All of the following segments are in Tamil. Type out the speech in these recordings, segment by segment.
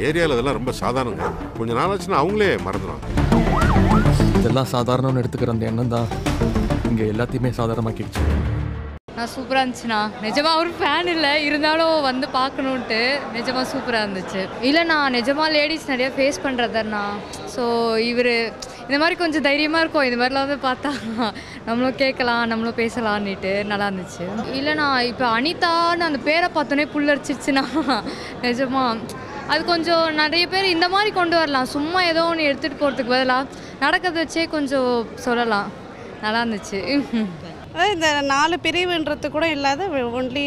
ஏரியாவில் இதெல்லாம் ரொம்ப சாதாரணங்க. கொஞ்சம் நாளாச்சுன்னா அவங்களே மறந்துடுவாங்க. இதெல்லாம் சாதாரணம்னு எடுத்துக்கிற அந்த எண்ணம் தான் இங்கே எல்லாத்தையுமே சாதாரணமாக்கிடுச்சு. நான் சூப்பராக இருந்துச்சுண்ணா. நிஜமாக ஒரு ஃபேன் இல்லை, இருந்தாலும் வந்து பார்க்கணுன்ட்டு நிஜமாக சூப்பராக இருந்துச்சு. இல்லைண்ணா, நிஜமாக லேடிஸ் நிறையா ஃபேஸ் பண்ணுறதுண்ணா. ஸோ இவர் இந்த மாதிரி கொஞ்சம் தைரியமாக இருக்கும். இந்த மாதிரிலாம் வந்து பார்த்தா நம்மளும் கேட்கலாம், நம்மளும் பேசலான்னுட்டு நல்லா இருந்துச்சு. இல்லைண்ணா, இப்போ அனிதான்னு அந்த பேரை பார்த்தோன்னே புல்லரிச்சிருச்சுண்ணா. நிஜமாக அது கொஞ்சம் நிறைய பேர் இந்த மாதிரி கொண்டு வரலாம். சும்மா ஏதோ ஒன்று எடுத்துகிட்டு போகிறதுக்கு பதிலாக நடக்கிறத வச்சே கொஞ்சம் சொல்லலாம். நல்லா இருந்துச்சு. இந்த 4 பிரிவுன்றது கூட இல்லாத ஒன்லி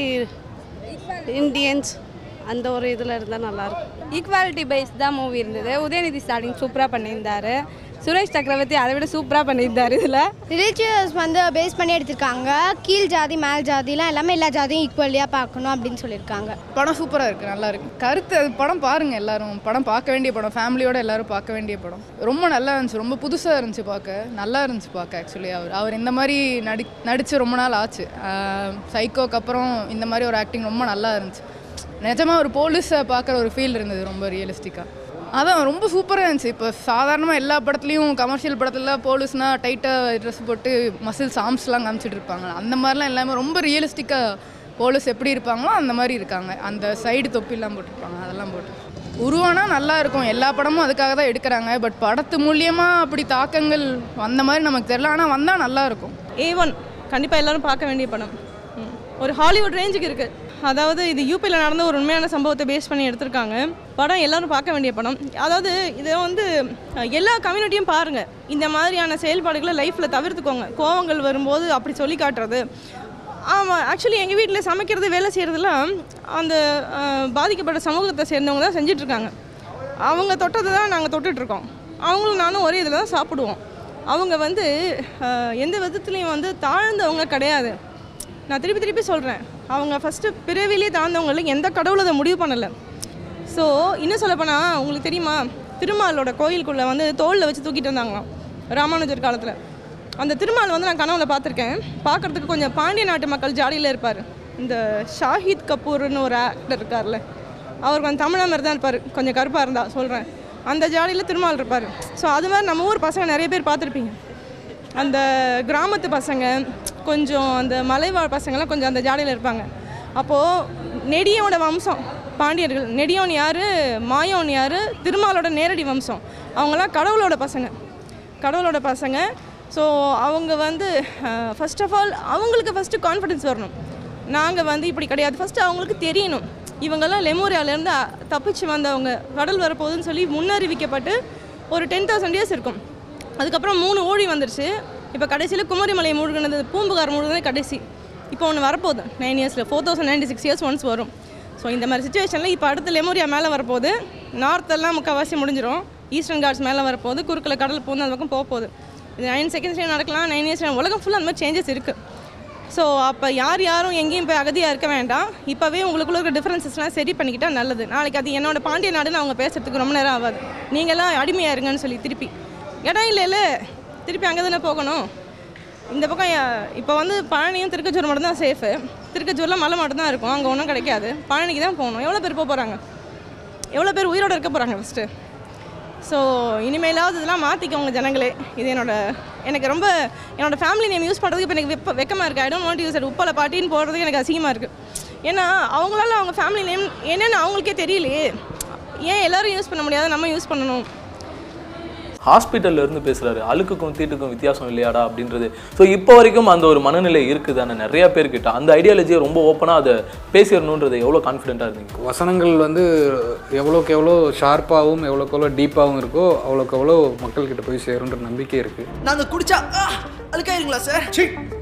இண்டியன்ஸ் அந்த ஒரு இதில் இருந்தால் நல்லாயிருக்கும். ஈக்குவாலிட்டி பேஸ் தான் மூவி இருந்தது. உதயநிதி ஸ்டாலின் சூப்பராக பண்ணியிருந்தார். சுரேஷ் சக்கரவர்த்தி அதை விட சூப்பராக பண்ணியிருந்தார். இதில் ரிலீஜியஸ் வந்து பேஸ் பண்ணி எடுத்திருக்காங்க. கீழ் ஜாதி மேல் ஜாதிலாம் எல்லாமே எல்லா ஜாதியும் ஈக்குவலியாக பார்க்கணும் அப்படின்னு சொல்லியிருக்காங்க. படம் சூப்பராக இருக்குது, நல்லா இருக்குது. கருத்து அது படம் பாருங்கள் எல்லோரும். படம் பார்க்க வேண்டிய படம், ஃபேமிலியோடு எல்லோரும் பார்க்க வேண்டிய படம். ரொம்ப நல்லா இருந்துச்சு, ரொம்ப புதுசாக இருந்துச்சு பார்க்க. நல்லா இருந்துச்சு பார்க்க. ஆக்சுவலி அவர் இந்த மாதிரி நடித்து ரொம்ப நாள் ஆச்சு. சைக்கோக்கு அப்புறம் இந்த மாதிரி ஒரு ஆக்டிங் ரொம்ப நல்லா இருந்துச்சு. நிஜமாக ஒரு போலீஸை பார்க்குற ஒரு ஃபீல் இருந்தது, ரொம்ப ரியலிஸ்டிக்காக. அதான் ரொம்ப சூப்பராக இருந்துச்சு. இப்போ சாதாரணமாக எல்லா படத்துலையும் கமர்ஷியல் படத்தில் போலீஸ்னால் டைட்டாக ட்ரெஸ் போட்டு மசில்ஸ் ஆர்ம்ஸ்லாம் காமிச்சிட்டு இருப்பாங்க. அந்த மாதிரிலாம் எல்லாமே ரொம்ப ரியலிஸ்டிக்காக போலீஸ் எப்படி இருப்பாங்களோ அந்த மாதிரி இருக்காங்க. அந்த சைடு தொப்பிலாம் போட்டிருப்பாங்க, அதெல்லாம் போட்டு உருவானா நல்லா இருக்கும். எல்லா படமும் அதுக்காக தான் எடுக்கிறாங்க. பட் படத்து மூலியமாக அப்படி தாக்கங்கள் வந்த மாதிரி நமக்கு தெரியல. ஆனால் வந்தால் நல்லாயிருக்கும். A1 கண்டிப்பாக எல்லோரும் பார்க்க வேண்டிய படம். ஒரு ஹாலிவுட் ரேஞ்சுக்கு இருக்குது. அதாவது இது யூபியில் நடந்த ஒரு உண்மையான சம்பவத்தை பேஸ் பண்ணி எடுத்திருக்காங்க. படம் எல்லோரும் பார்க்க வேண்டிய படம். அதாவது இதை வந்து எல்லா கம்யூனிட்டியும் பாருங்கள். இந்த மாதிரியான செயல்பாடுகளை லைஃப்பில் தவிர்த்துக்கோங்க. கோவங்கள் வரும்போது அப்படி சொல்லி காட்டுறது. ஆமாம், ஆக்சுவலி எங்கள் வீட்டில் சமைக்கிறது வேலை செய்கிறதுலாம் அந்த பாதிக்கப்பட்ட சமூகத்தை சேர்ந்தவங்க தான் செஞ்சிட்ருக்காங்க. அவங்க தொட்டதை தான் நாங்கள் தொட்டுட்ருக்கோம். அவங்களும் நானும் ஒரே இதில் தான் சாப்பிடுவோம். அவங்க வந்து எந்த விதத்துலேயும் வந்து தாழ்ந்தவங்க கிடையாது. நான் திருப்பி சொல்கிறேன், அவங்க ஃபஸ்ட்டு பிறவிலே தாழ்ந்தவங்களுக்கு எந்த கடவுளும் அதை முடிவு பண்ணலை. ஸோ இன்னும் சொல்லப்போனால் உங்களுக்கு தெரியுமா, திருமாலோட கோயிலுக்குள்ளே வந்து தோளில் வச்சு தூக்கிட்டு வந்தாங்களாம் ராமானுஜர் காலத்தில். அந்த திருமால் வந்து நான் கனவுல பார்த்துருக்கேன். பார்க்குறதுக்கு கொஞ்சம் பாண்டிய நாட்டு மக்கள் ஜாடியில் இருப்பார். இந்த ஷாஹித் கபூர்னு ஒரு ஆக்டர் இருக்கார்ல, அவர் கொஞ்சம் தமிழ் மாதிரி தான் இருப்பார், கொஞ்சம் கருப்பாக இருந்தால் சொல்கிறேன். அந்த ஜாடியில் திருமால் இருப்பார். ஸோ அது மாதிரி நம்ம ஊர் பசங்க நிறைய பேர் பார்த்துருப்பீங்க. அந்த கிராமத்து பசங்க, கொஞ்சம் அந்த மலைவாழ் பசங்கள்லாம் கொஞ்சம் அந்த ஜாடியில் இருப்பாங்க. அப்போது நெடியோட வம்சம் பாண்டியர்கள். நெடியோன் யார், மாயோன் யார், திருமாலோட நேரடி வம்சம். அவங்களாம் கடவுளோட பசங்க. ஸோ அவங்க வந்து ஃபர்ஸ்ட் ஆஃப் ஆல் அவங்களுக்கு ஃபஸ்ட்டு கான்ஃபிடென்ஸ் வரணும். நாங்கள் வந்து இப்படி கிடையாது, ஃபஸ்ட்டு அவங்களுக்கு தெரியணும். இவங்கெல்லாம் லெமோரியாவிலேருந்து தப்பிச்சு வந்தவங்க, கடல் வரப்போகுதுன்னு சொல்லி முன்னறிவிக்கப்பட்டு ஒரு 10,000 years இருக்கும். அதுக்கப்புறம் 3 ஊழி வந்துருச்சு. இப்போ கடைசியில் குமரிமலை மூழ்கினது, பூம்புகார் மூழ்கினது கடைசி. இப்போ ஒன்று வரப்போகுது 9 yearsல, 4096 years ஒன்ஸ் வரும். ஸோ இந்த மாதிரி சுச்சுவேஷனில் இப்போ அடுத்த லெமோரியா மேலே வரப்போகுது. நார்த்தெல்லாம் முக்கால்வாசி முடிஞ்சிடும். ஈஸ்டர்ன் காட்ஸ் மேலே வரப்போகுது. குறுக்கில் கடல் போகுது, அந்த பக்கம் போகுது. இது 9 seconds நடக்கலாம், 9 years உலகம் ஃபுல்லாக அந்த மாதிரி சேஞ்சஸ் இருக்குது. ஸோ அப்போ யாரும் எங்கேயும் போய் அகதியாக இருக்க வேண்டாம். இப்போவே உங்களுக்குள்ள இருக்கிற டிஃப்ரென்சஸ்லாம் சரி பண்ணிக்கிட்டால் நல்லது. நாளைக்கு அது என்னோட பாண்டிய நாடுன்னு அவங்க பேசுறதுக்கு ரொம்ப நேரம் ஆகாது. நீங்களாம் அடிமையாக இருங்கன்னு சொல்லி திருப்பி இடம் இல்லை, திருப்பி அங்கே தானே போகணும். இந்த பக்கம் இப்போ வந்து பழனியும் திருக்கச்சூர் மட்டும்தான் சேஃபு. திருக்கச்சூரில் மலை மட்டும்தான் இருக்கும், அங்கே ஒன்றும் கிடைக்காது. பழனிக்கு தான் போகணும். எவ்வளோ பேர் போகிறாங்க, எவ்வளோ பேர் உயிரோடு இருக்க போகிறாங்க ஃபஸ்ட்டு. ஸோ இனிமேலாவது இதெல்லாம் மாற்றிக்கோங்க ஜனங்களே. இது எனக்கு ரொம்ப என்னோடய ஃபேமிலி நேம் யூஸ் பண்ணுறதுக்கு இப்போ எனக்கு வெக்கமாக இருக்குது. I don't want to use it. உப்பலை பாட்டின்னு போடுறதுக்கு எனக்கு அசிங்கமாக இருக்குது. ஏன்னா அவங்களால அவங்க ஃபேமிலி நேம் என்னென்னு அவங்களுக்கே தெரியலையே. ஏன் எல்லோரும் யூஸ் பண்ண முடியாது, நம்ம யூஸ் பண்ணணும். ஹாஸ்பிட்டல்ல இருந்து பேசுறாரு, அழுக்குக்கும் தீட்டுக்கும் வித்தியாசம் இல்லையாடா அப்படின்றது. ஸோ இப்போ வரைக்கும் அந்த ஒரு மனநிலை இருக்குதானே நிறைய பேர்கிட்ட. அந்த ஐடியாலஜியை ரொம்ப ஓப்பனாக அதை பேசிடணுன்றது எவ்வளோ கான்ஃபிடென்ட்டாக இருந்தீங்க? வசனங்கள் வந்து எவ்வளோக்கு எவ்வளோ ஷார்ப்பாகவும் எவ்வளோக்கு எவ்வளோ டீப்பாகவும் இருக்கோ அவ்வளோக்கு எவ்வளோ மக்கள்கிட்ட போய் சேருன்ற நம்பிக்கை இருக்குது. நாங்கள் குடிச்சா அழுக்காயிருங்களா சார்?